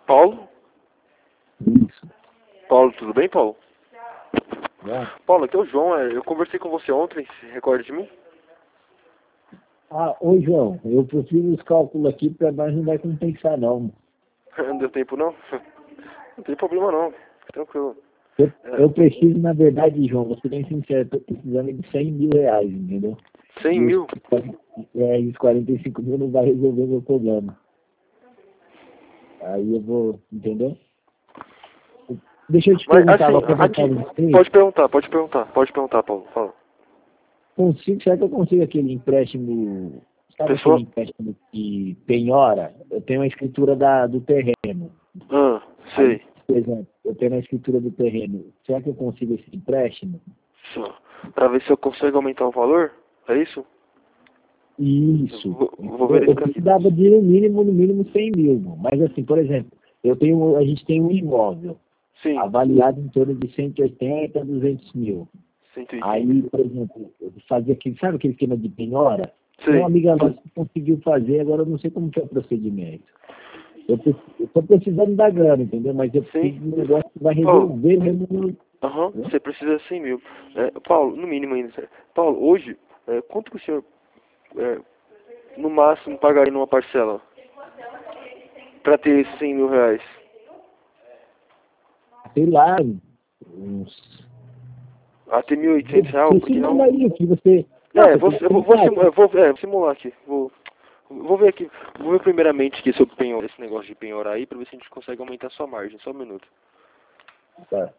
Paulo? Isso. Paulo, tudo bem, Paulo? Né? Paulo, aqui é o João. Eu conversei com você ontem, se recorda de mim? Ah, ô João, eu preciso os cálculos aqui para nós não vai compensar não. Não deu tempo, não? Não tem problema, não. Fica tranquilo. Eu preciso, na verdade, João, vou ser bem sincero, estou precisando de 100 mil reais, entendeu? 100 E os, mil? e os 45 mil não vai resolver meu problema. Aí eu vou, entendeu? Deixa eu te Mas, perguntar, assim, vou aproveitar aqui... você. Pode perguntar, Paulo. Fala. Será que eu consigo aquele empréstimo, sabe aquele Pessoa... empréstimo de penhora? Eu tenho a escritura do terreno. Aí, Sei. por exemplo, eu tenho a escritura do terreno. Será que eu consigo esse empréstimo? Só. Pra ver se eu consigo aumentar o valor? É isso? Isso. Vou Eu verificar aqui. precisava de no mínimo 100 mil. Mas assim, por exemplo, a gente tem um imóvel Sim. avaliado em torno de 180 a 200 mil. 180. Aí, por exemplo, eu fazia aquele, sabe aquele esquema de penhora? Tem uma Sei. amiga nossa que conseguiu fazer, agora eu não sei como que é o procedimento. Eu estou precisando da grana, entendeu? Mas eu Sim. preciso de um negócio que vai Paulo. resolver mesmo no... Aham. Você precisa de 100 mil. Paulo, no mínimo ainda. Paulo, hoje, quanto que o senhor, no máximo, pagaria numa parcela? Pra ter esses 100 mil reais? Sei lá, uns... Até 1.800 reais? Você Porque manda não... aí o que você... Não, você tem que Eu vou simular aqui. Vou ver aqui. Vou ver primeiramente aqui sobre esse negócio de penhorar aí, pra ver se a gente consegue aumentar a sua margem. Só um minuto. Tá.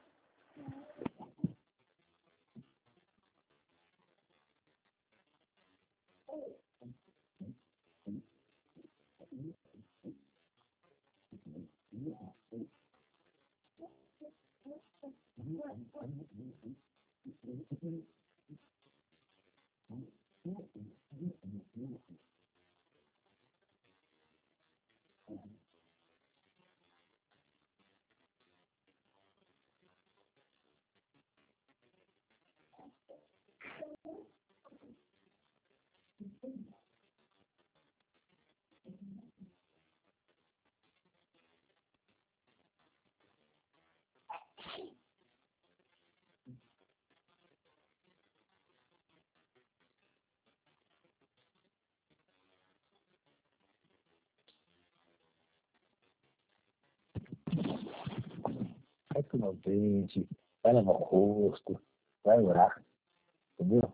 Vai tomar um dente, vai lavar o rosto, vai orar, entendeu?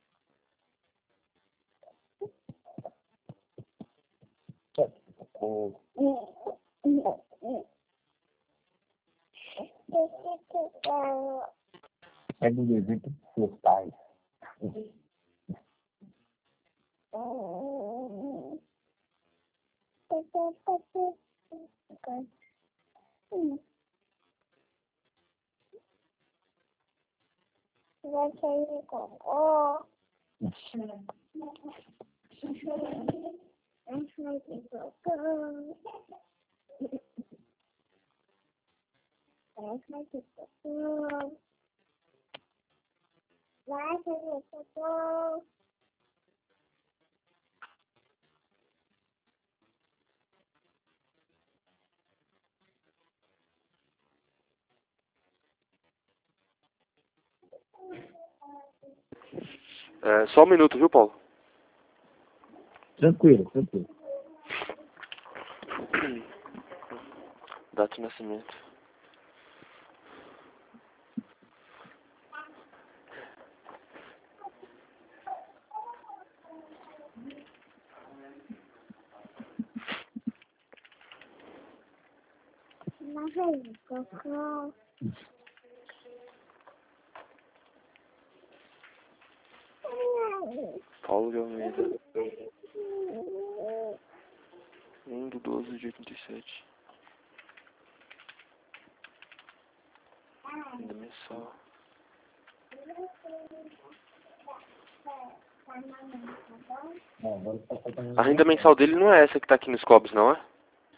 Vai cocô. Pega um exemplo dos seus pais. Vai sair cocô. Vai sair cocô. Vai sair cocô. Vai sair cocô. Só um minuto, viu, Paulo? Tranquilo, tranquilo. Data de nascimento. Vai sair cocô. Paulo de Almeida. 1/12/87. Renda mensal. Não, agora tá faltando A renda mensal dele não é essa que tá aqui nos cobres, não é?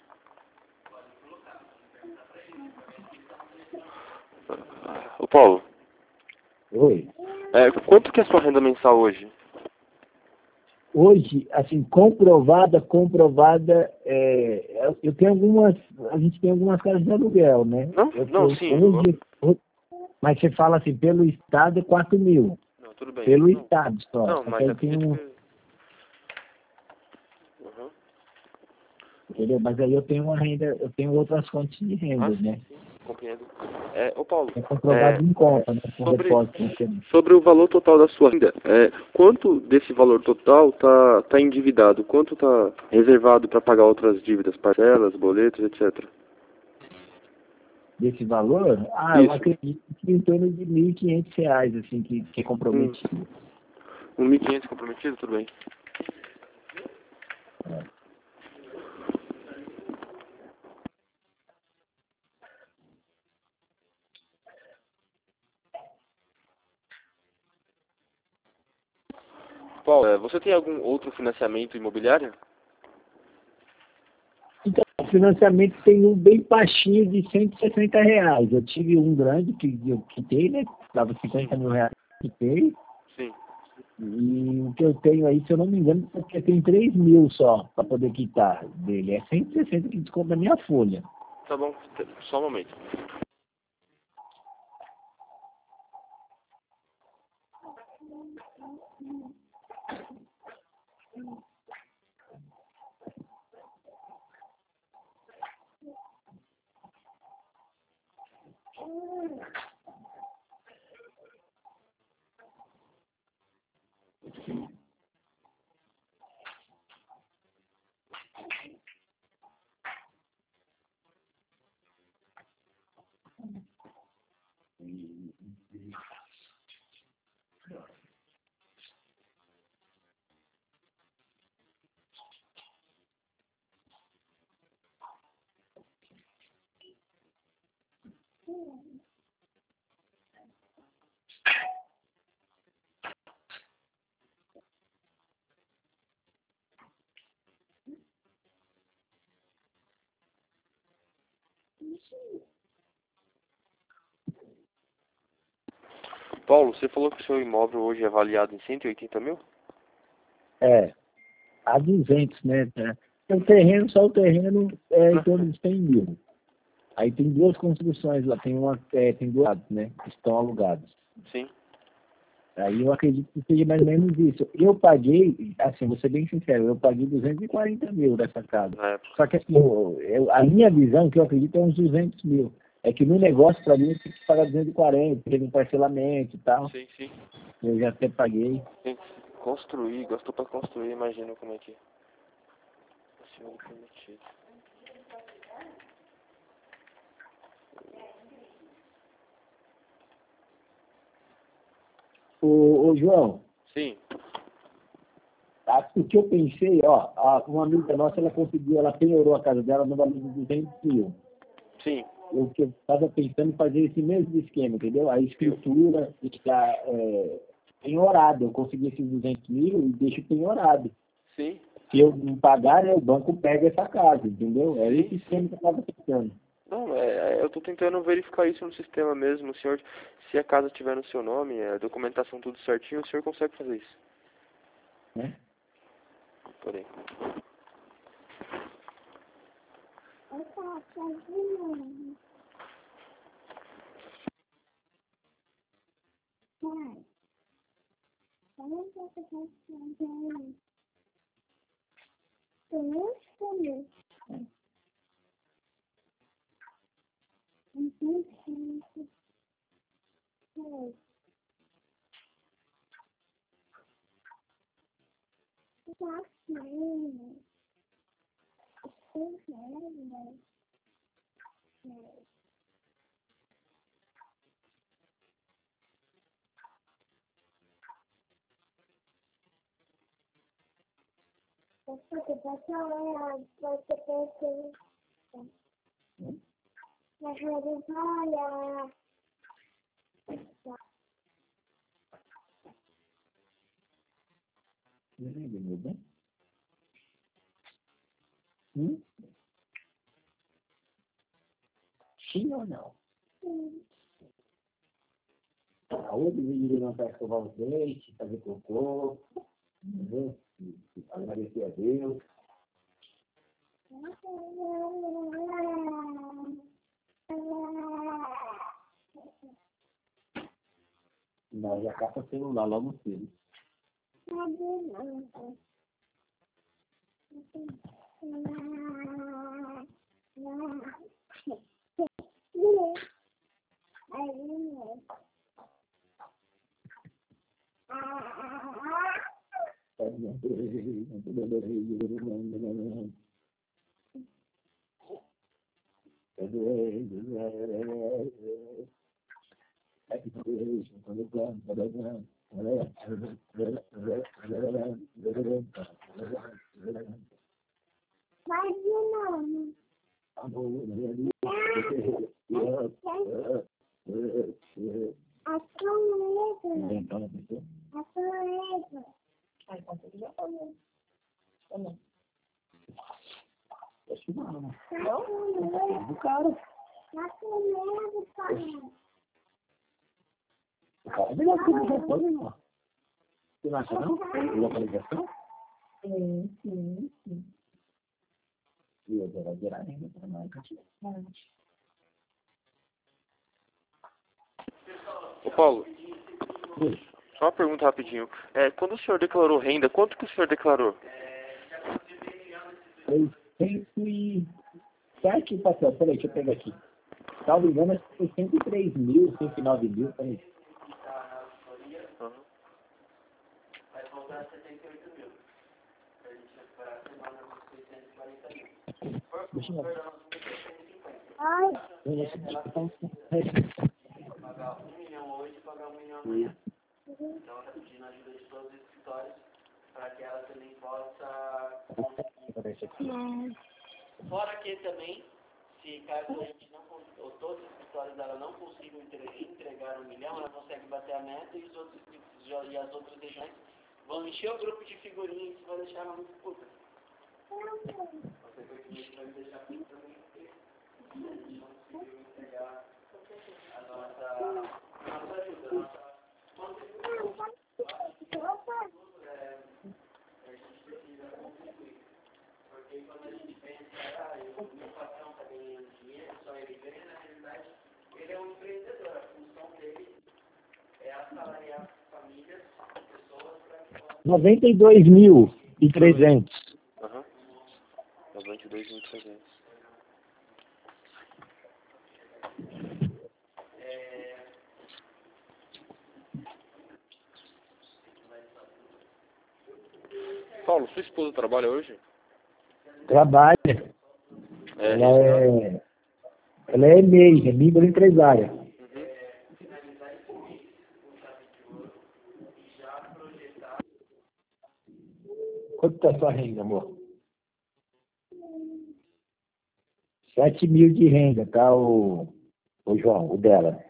Ô, Paulo, Oi. quanto que é a sua renda mensal hoje? Hoje, assim, comprovada, eu tenho algumas, a gente tem algumas casas de aluguel, né? Não? Não, sim. Mas você fala assim, pelo Estado é 4.000. Não, tudo bem. Pelo Não, Estado só. não, Só que mas aí tem acredito que... Uhum. entendeu? Mas aí eu tenho uma renda, eu tenho outras fontes de renda, Sim, né? sim, compreendo. Ô Paulo, É comprovado em conta, né? Com sobre, depósito nacional. sobre o valor total da sua renda, quanto desse valor total tá endividado? Quanto tá reservado para pagar outras dívidas, parcelas, boletos, etc? Desse valor, eu Isso. acredito que em torno de R$ 1.500, assim, que é Hum, comprometido. 1.500 comprometido, tudo bem. É. Paulo, você tem algum outro financiamento imobiliário? Então, o financiamento tem um bem baixinho de R$ 160. Eu tive um grande que eu quitei, né? Dava R$ 50.000, quitei. Sim. E o que eu tenho aí, se eu não me engano, porque tem 3.000 só para poder quitar dele. É 160 que desconta da minha folha. Tá bom, só um momento. Paulo, você falou que o seu imóvel hoje é avaliado em 180 mil? É, a 200, né? Tá? O terreno, só o terreno é em torno de 100.000. Aí tem duas construções lá, tem duas, né? Que estão alugadas. Sim. Aí eu acredito que seja mais ou menos isso. Eu paguei, assim, vou ser bem sincero, eu paguei 240.000 dessa casa. Na época. Só que assim, a minha visão, que eu acredito, é uns 200.000. É que no negócio, para mim, eu tenho que pagar 240, teve um parcelamento e tal. Sim, sim. Eu já até paguei. Tem que construir, gastou pra construir, imagina como é que é. Acima do permitido. Ô João, Sim. o que eu pensei, uma amiga nossa, ela penhorou a casa dela no valor de 200.000. Sim. Eu estava pensando em fazer esse mesmo esquema, entendeu? A escritura está penhorada. Eu consegui esses 200.000 e deixo penhorado. Sim. Se eu não pagar, né, o banco pega essa casa, entendeu? É Sim, esse esquema que eu estava pensando. Não, eu tô tentando verificar isso no sistema mesmo. O senhor, se a casa tiver no seu nome, a documentação tudo certinho, o senhor consegue fazer isso. Né? Porém. Meu bem? Sim ou não? A outra vídeo não vai escovar os dentes, fazer cocô. Agradecer a Deus. Não, já capa celular logo cedo. É melhor que o telefone, irmão. Você não acha, não? Localização? Sim. E eu vou gerar ainda para nós. Ô Paulo, só uma pergunta rapidinho. Quando o senhor declarou renda, quanto que o senhor declarou? 607 pastel. Peraí, deixa eu pegar aqui. Salvo engano, acho que foi 103 mil, 109 mil, peraí. Deixa eu ver. Pagar 1 milhão hoje e pagar 1 milhão amanhã. Então ela está pedindo ajuda de todos os escritórios para que ela também possa conseguir. Fora que também, se caso a gente não ou todos os escritórios dela não consigam entregar 1 milhão, ela consegue bater a meta e as outras regiões vão encher o grupo de figurinhas e vai deixar ela muito puta. Você vai me deixar puta também, porque a gente não conseguiu entregar a nossa ajuda, a gente precisa contribuir. Porque quando a gente pensa, o meu patrão está ganhando dinheiro, só ele ganha, na realidade, ele é um empreendedor. A função dele é assalariar famílias, pessoas para que possam... 92.300. 92.300. Paulo, sua esposa trabalha hoje? Trabalha. Ela é MEI, é microempresária. Quanto está a sua renda, amor? 7 mil de renda, tá, o João, o dela.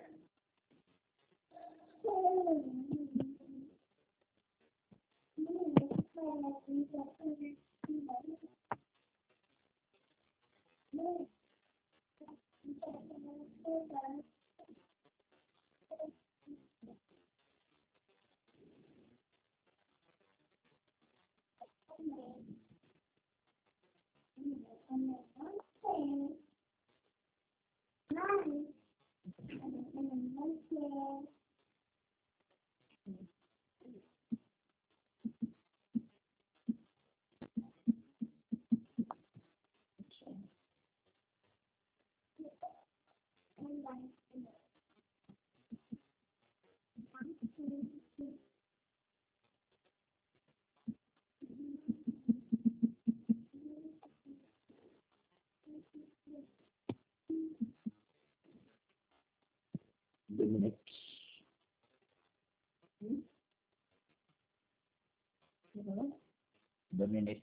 Dominique.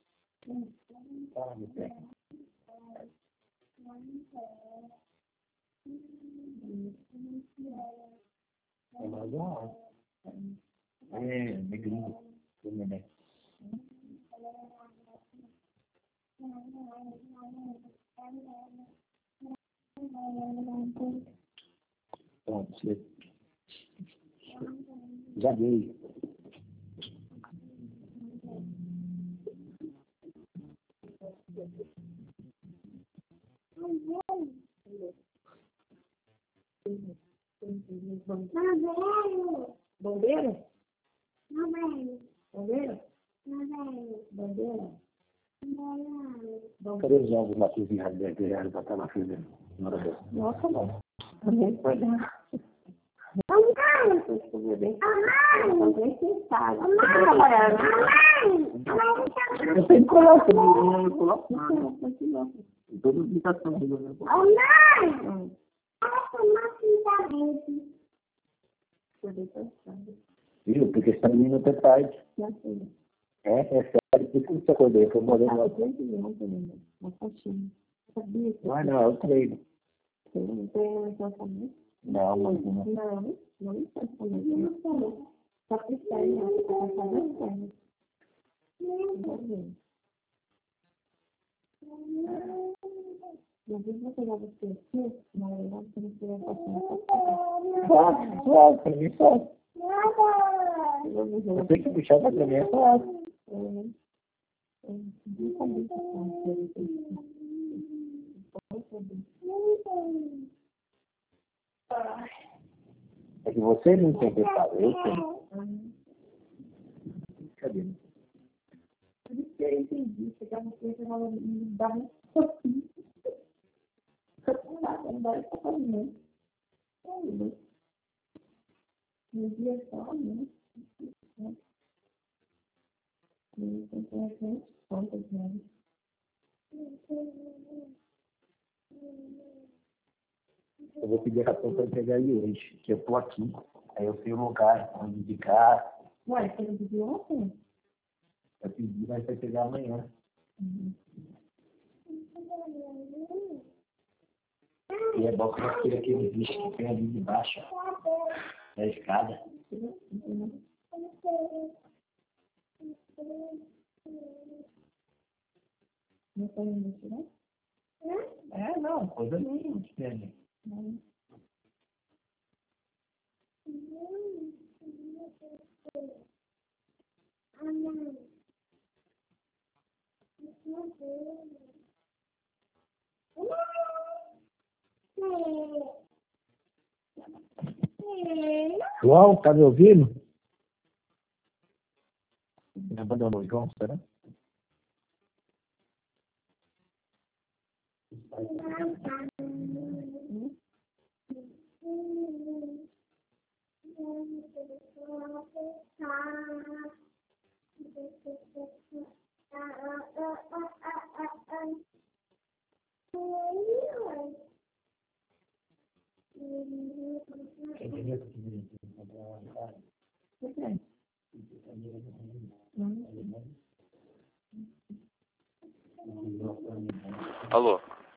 Negrinho. Dominique. Pronto, já dei. Bombeiro. Bombeiro? Bombeiro. Bombeiro? Bombeiro. Cadê os ovos lá cozinhados R$10 pra estar na filha? Na hora dessa. Nossa, não. Também foi dar. Mamãe! Também pensava. Eu sempre coloco, eu não coloco nada. Em toda aplicação. Mamãe! Viu? Porque essa menina até tarde. É sério, por que você acordou? Eu morando lá. Não, eu treino. Não tem pensamento? Não, mas não. Não tem pensamento. Só que sério, você tá pensando sério. Eu vou pegar você aqui, mas você não precisa passar. Só, pra mim só. Eu tenho que puxar pra mim é fácil. É que você não tem pensado, eu tenho. Cadê? Por isso que eu entendi, chegava aqui e falava, me dava um pouquinho. Não dá pra fazer, né? No dia só, né? E tem que ter contas, né? Eu vou pedir a conta pra pegar ele hoje, que eu tô aqui. Aí eu sei o lugar onde indicar. Ué, você não pediu ontem? Eu pedi, mas vai pegar amanhã. E é bom que eu tire aquele bicho que tem ali de baixo, da escada. Não tem ninguém, né? É, não, coisa nenhuma que tem ali. João, tá me ouvindo? Me abandonou o João, será? Alô?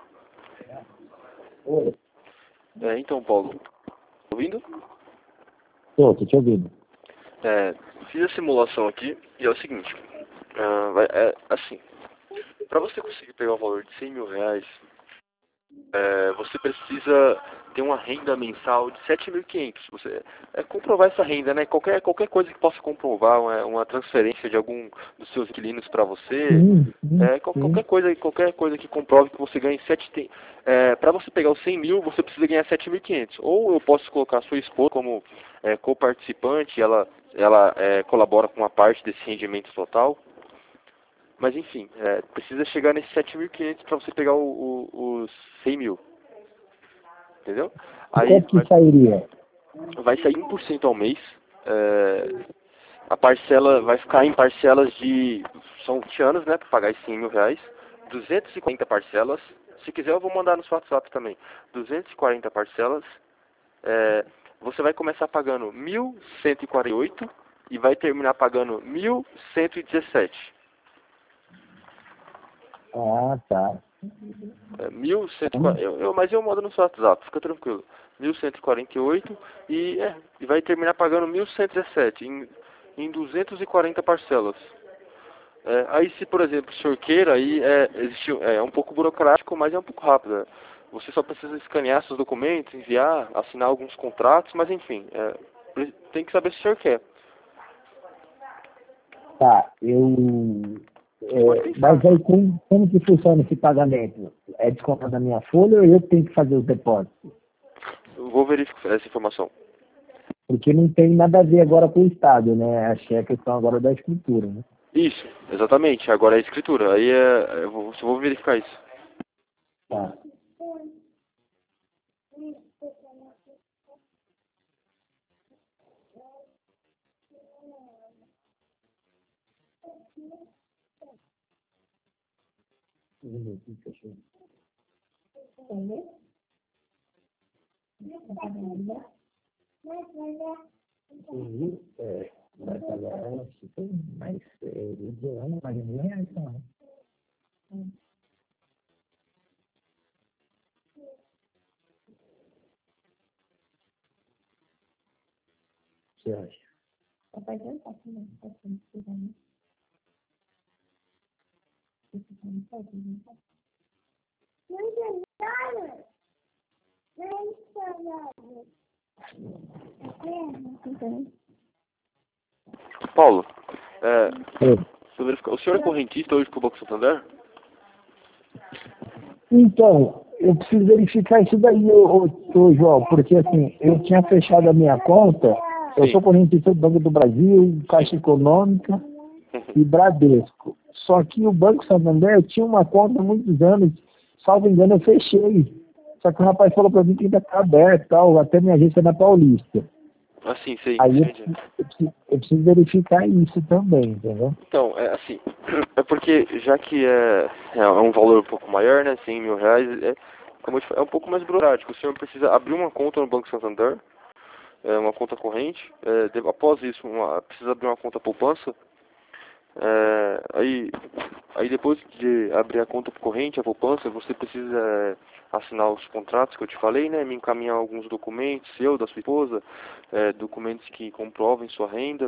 Oi. Então, Paulo, ouvindo? Tô te ouvindo. Fiz a simulação aqui e é o seguinte, assim, para você conseguir pegar o valor de R$100.000, você precisa ter uma renda mensal de 7.500. Você comprovar essa renda, né? Qualquer coisa que possa comprovar uma transferência de algum dos seus inquilinos para você, qualquer coisa que comprove que você ganhe para você pegar os 100 mil, você precisa ganhar 7.500. Ou eu posso colocar a sua esposa como coparticipante, ela colabora com uma parte desse rendimento total. Mas enfim, precisa chegar nesses 7.500 para você pegar os 100 mil. Entendeu? Aí Quanto que sairia? vai sair 1% ao mês. A parcela vai ficar em parcelas são 20 anos, né, para pagar esses R$100.000. 240 parcelas. Se quiser eu vou mandar no seu WhatsApp também. 240 parcelas. Você vai começar pagando 1.148 e vai terminar pagando 1.117. Ah, tá. 1.140, mas eu mando no seu WhatsApp, fica tranquilo. 1.148 e vai terminar pagando 1.117 em 240 parcelas. Aí se, por exemplo, o senhor queira, aí é um pouco burocrático, mas é um pouco rápido. Você só precisa escanear seus documentos, enviar, assinar alguns contratos, mas enfim, tem que saber se o senhor quer. Tá, mas aí como que funciona esse pagamento? É descontado da minha folha ou eu tenho que fazer os depósitos? Eu vou verificar essa informação. Porque não tem nada a ver agora com o Estado, né? Acho que é a questão agora da escritura, né? Isso, exatamente. Agora é a escritura. Aí eu vou verificar isso. Tá. Entendeu? Vai pagar ela, mas eu não paguei R$1.000, não. Você acha? Papai já tá com uma situação de né? Isso não pode, não pode. Paulo, É. o senhor é correntista hoje com o Banco Santander? Então, eu preciso verificar isso daí, ô, João, porque assim, eu tinha fechado a minha conta, eu Sim. sou correntista do Banco do Brasil, Caixa Econômica e Bradesco. Só que o Banco Santander, eu tinha uma conta há muitos anos, salvo engano, eu fechei. Só que o rapaz falou pra mim que ainda tá aberto, tal, até minha agência é na Paulista. Assim, sei, Aí entendi. eu preciso verificar isso também, entendeu? Então, assim, é porque já que é um valor um pouco maior, né, R$100.000, como eu te falei, é um pouco mais burocrático. O senhor precisa abrir uma conta no Banco Santander, uma conta corrente, após isso, precisa abrir uma conta poupança, aí depois de abrir a conta corrente, a poupança, você precisa assinar os contratos que eu te falei, né, me encaminhar alguns documentos, seu, da sua esposa, documentos que comprovem sua renda.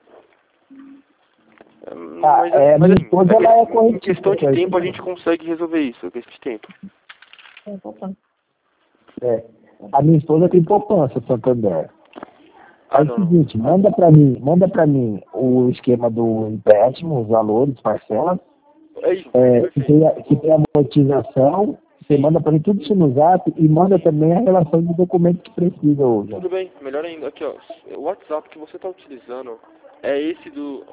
Minha esposa, ela é Em correntista. questão de tempo a gente consegue resolver isso, é questão de tempo. A minha esposa tem poupança, Santander. Aí é o Não. seguinte, manda pra mim o esquema do empréstimo, os valores, parcelas, É isso, que tem a amortização, você manda pra mim tudo isso no zap e manda também a relação de documentos que precisa hoje. tudo bem, melhor ainda. Aqui, ó, o WhatsApp que você está utilizando é esse do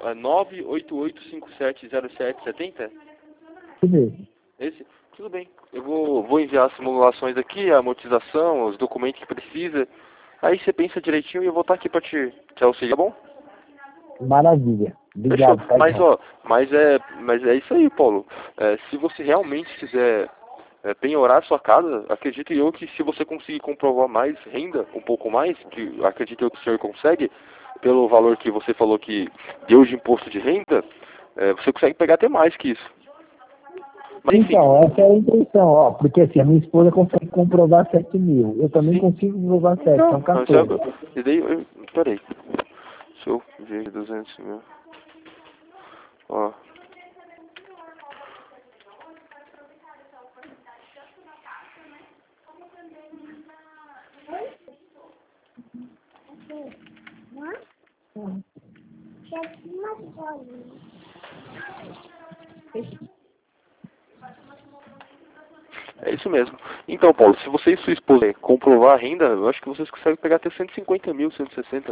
988570770? Tudo bem. Esse? Tudo bem. Eu vou enviar as simulações aqui, a amortização, os documentos que precisa. Aí você pensa direitinho e eu vou estar aqui para te auxiliar, tá bom? Maravilha. Fechou. Obrigado, tá, Mas João? mas é isso aí, Paulo. Se você realmente quiser penhorar sua casa, acredito eu que se você conseguir comprovar mais renda, um pouco mais, que acredito eu que o senhor consegue, pelo valor que você falou que deu de imposto de renda, você consegue pegar até mais que isso. Mas enfim. Então, essa é a intenção, ó, porque assim, a minha esposa consegue comprovar 7.000, eu também Sim. consigo comprovar 7, Então, são 14. e daí, peraí. Se eu ver 200 mil. Ó. É isso mesmo. Então, Paulo, se você e sua esposa comprovar a renda, eu acho que vocês conseguem pegar até 150 mil, 160.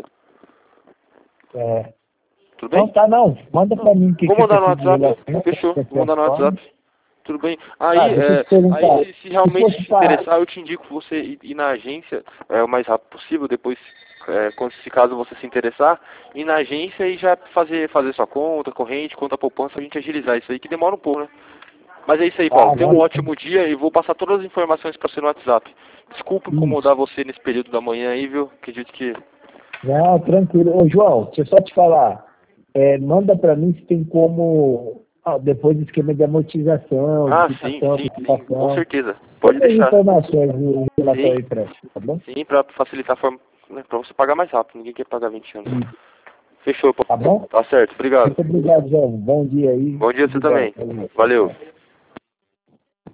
Tudo bem? Então tá, não. Manda pra mim o que Vou você mandar no precisa de WhatsApp. relação, Fechou. Vou mandar no WhatsApp. Tudo bem. Deixa eu te perguntar. Aí se realmente fosse te interessar, eu te indico você ir na agência o mais rápido possível. Depois, se caso você se interessar, ir na agência e já fazer sua conta, corrente, conta poupança, a gente agilizar isso aí, que demora um pouco, né? Mas é isso aí, Paulo. Tenha um ótimo dia e vou passar todas as informações para você no WhatsApp. Desculpa incomodar você nesse período da manhã aí, viu? Acredito que... Não, tranquilo. Ô, João, deixa eu só te falar. Manda pra mim se tem como... depois do esquema de amortização, de sim, quitação, com certeza. Pode todas as deixar. informações em relação ao empréstimo, tá bom? Sim, para facilitar a forma, né, para você pagar mais rápido. Ninguém quer pagar 20 anos. Fechou, Paulo. Tá bom? Tá certo, obrigado. Muito obrigado, João. Bom dia aí. Bom dia você também. Valeu.